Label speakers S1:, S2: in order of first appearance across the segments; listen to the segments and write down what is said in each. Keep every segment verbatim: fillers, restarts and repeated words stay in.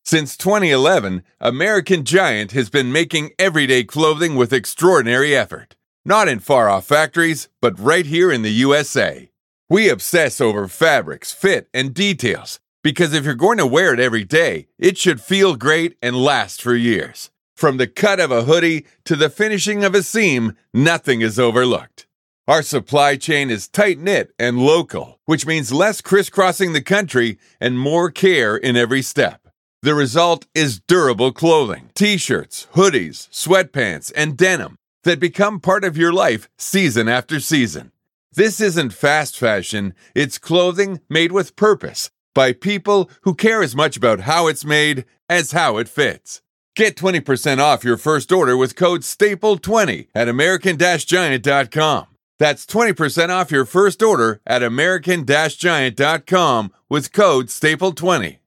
S1: Since twenty eleven, American Giant has been making everyday clothing with extraordinary effort. Not in far-off factories, but right here in the U S A. We obsess over fabrics, fit, and details, because if you're going to wear it every day, it should feel great and last for years. From the cut of a hoodie to the finishing of a seam, nothing is overlooked. Our supply chain is tight-knit and local, which means less crisscrossing the country and more care in every step. The result is durable clothing, t-shirts, hoodies, sweatpants, and denim that become part of your life season after season. This isn't fast fashion, it's clothing made with purpose by people who care as much about how it's made as how it fits. Get twenty percent off your first order with code staple twenty at American Giant dot com. That's twenty percent off your first order at American Giant dot com with code staple twenty.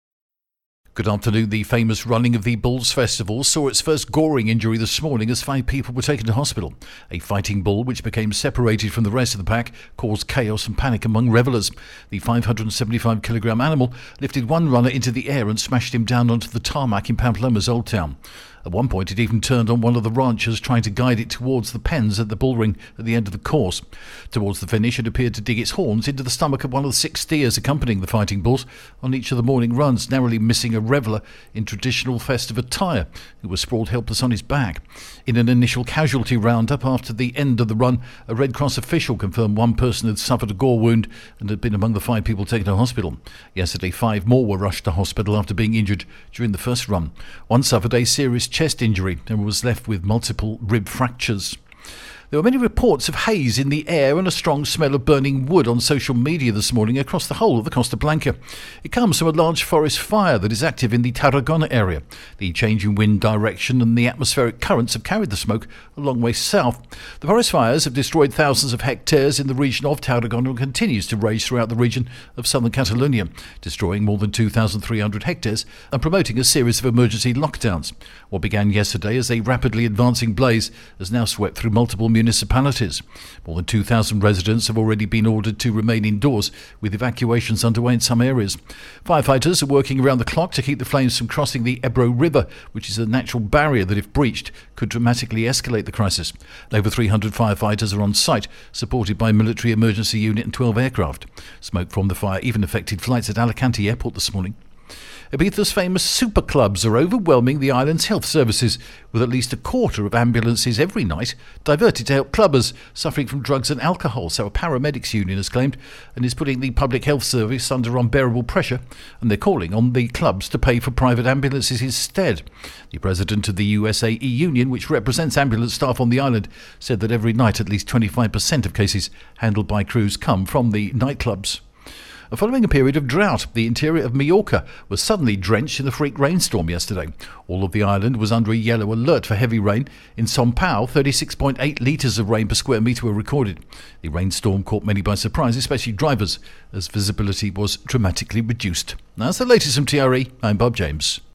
S2: Good afternoon. The famous running of the Bulls Festival saw its first goring injury this morning as five people were taken to hospital. A fighting bull, which became separated from the rest of the pack, caused chaos and panic among revellers. The five hundred seventy-five kilogram animal lifted one runner into the air and smashed him down onto the tarmac in Pamplona's Old Town. At one point, it even turned on one of the ranchers, trying to guide it towards the pens at the bull ring at the end of the course. Towards the finish, it appeared to dig its horns into the stomach of one of the six steers accompanying the fighting bulls on each of the morning runs, narrowly missing a reveller in traditional festive attire, who was sprawled helpless on his back. In an initial casualty roundup after the end of the run, a Red Cross official confirmed one person had suffered a gore wound and had been among the five people taken to hospital. Yesterday, five more were rushed to hospital after being injured during the first run. One suffered a serious chest injury and was left with multiple rib fractures. There were many reports of haze in the air and a strong smell of burning wood on social media this morning across the whole of the Costa Blanca. It comes from a large forest fire that is active in the Tarragona area. The changing wind direction and the atmospheric currents have carried the smoke a long way south. The forest fires have destroyed thousands of hectares in the region of Tarragona and continues to rage throughout the region of southern Catalonia, destroying more than two thousand three hundred hectares and promoting a series of emergency lockdowns. What began yesterday as a rapidly advancing blaze has now swept through multiple municipalities. More than two thousand residents have already been ordered to remain indoors, with evacuations underway in some areas. Firefighters are working around the clock to keep the flames from crossing the Ebro River, which is a natural barrier that, if breached, could dramatically escalate the crisis. Over three hundred firefighters are on site, supported by a military emergency unit and twelve aircraft. Smoke from the fire even affected flights at Alicante Airport this morning. Ibiza's famous super clubs are overwhelming the island's health services, with at least a quarter of ambulances every night diverted to help clubbers suffering from drugs and alcohol, so a paramedics union has claimed, and is putting the public health service under unbearable pressure, and they're calling on the clubs to pay for private ambulances instead. The president of the U S A E union, which represents ambulance staff on the island, said that every night at least twenty-five percent of cases handled by crews come from the nightclubs. Following a period of drought, the interior of Majorca was suddenly drenched in a freak rainstorm yesterday. All of the island was under a yellow alert for heavy rain. In São Paulo, thirty-six point eight litres of rain per square metre were recorded. The rainstorm caught many by surprise, especially drivers, as visibility was dramatically reduced. That's the latest from T R E. I'm Bob James.